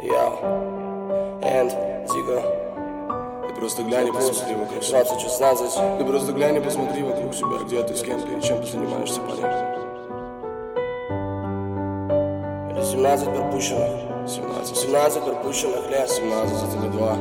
Я Энд, Диго. Ты просто глянь и посмотри вокруг себя. 20-16. Ты просто глянь и посмотри вокруг себя. Где ты, с кем ты, чем ты занимаешься, парень? 17 пропущенных. 17 пропущенных лет. 17 за тебе 2.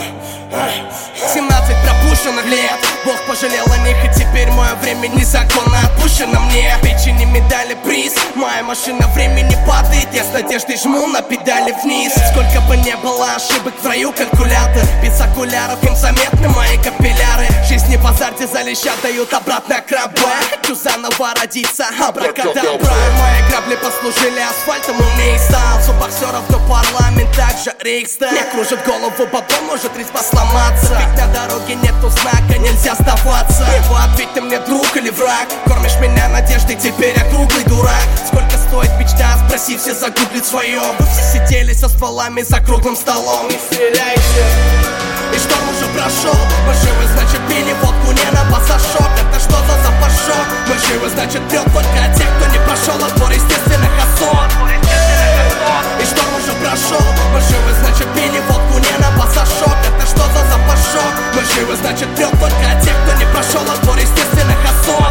17 пропущенных лет. Бог пожалел о них, и теперь мое время незаконно отпущено мне. Печени, медали, приз. Моя машина времени падает, я с надеждой жму на педали вниз. Сколько бы не было ошибок в раю, калькулятор. Без окуляров им заметны мои капилляры. Жизни в азарте за леща дают обратно крабы. Хочу заново родиться, абракадабра. Мои грабли послужили асфальтом, умнее стал. В боксеров до парламент, также Рейхстаг. Мне кружит голову бабом, может резьба сломаться. Ведь на дороге нету знака, нельзя сдаваться. Его ответь, ты мне друг или враг? Кормишь меня надеждой, теперь я круглый дурак. Сколько стоит мечта, спроси, все загуглит свое. Вы все сидели со стволами за круглым столом. Не стреляйте. И что уже прошел? Мы живы, значит пили водку, не на басашок. Это что за запашок? Мы живы, значит пьет только те, кто не прошел отбор естественных осот. И что уже прошел? Мы живы, значит пили водку, не на басашок. Это что за запашок? Мы живы, значит пьет только те, кто не прошел отбор естественных осот.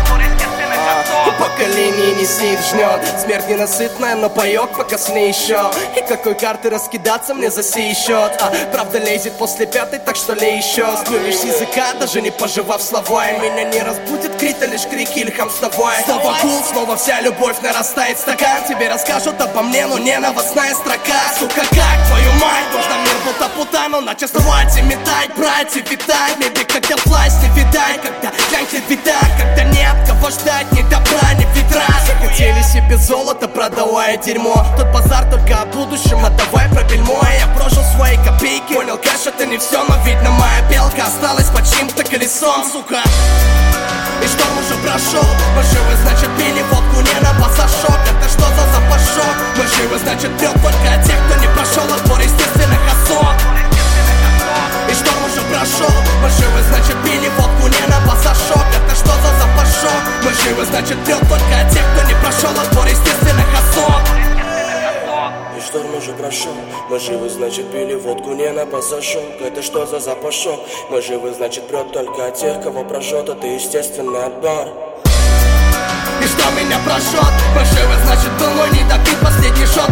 Поколение не сидит, жнет. Смерть ненасытная, но паёк пока сны еще. И какой карты раскидаться мне за сей счет. Правда лезет после пятой, так что лей еще. Сплюнешь с языка, даже не пожевав слова. И меня не разбудит крит, а лишь крики или хамствовой. Снова гул, снова вся любовь нарастает стакан. Тебе расскажут обо мне, но не новостная строка. Сука, как твою мать, должна мир был топута, но начал срывать и метать, брать и витать. Небе когда власть не видать, когда гляньте вида, когда нет кого ждать, ни добра, ни ветра. Все хотели себе золото, продавая дерьмо. Тот базар только о будущем, а давай про бельмо. Я прожил свои копейки, понял, кэш это не все, но видно моя белка осталась под чьим-то колесом, сука. И что уже прошел? Мы живы, значит пили водку, не на басашок. Это что за запашок? Мы живы, значит пьет только те, кто не прошел отбор естественных осот. И что уже прошел? Мы живы, значит пили водку, не на басашок. Это что за запашок? Мы живы, значит пьет только те, кто не прошел отбор естественных осот. И шторм уже прошел. Мы живы, значит пили водку, не на басашок. Это что за запашок? Мы живы, значит прет только от тех, кого прожжет. Это естественный отбор. И что меня прожжет? Мы живы, значит был мой недопит последний шот.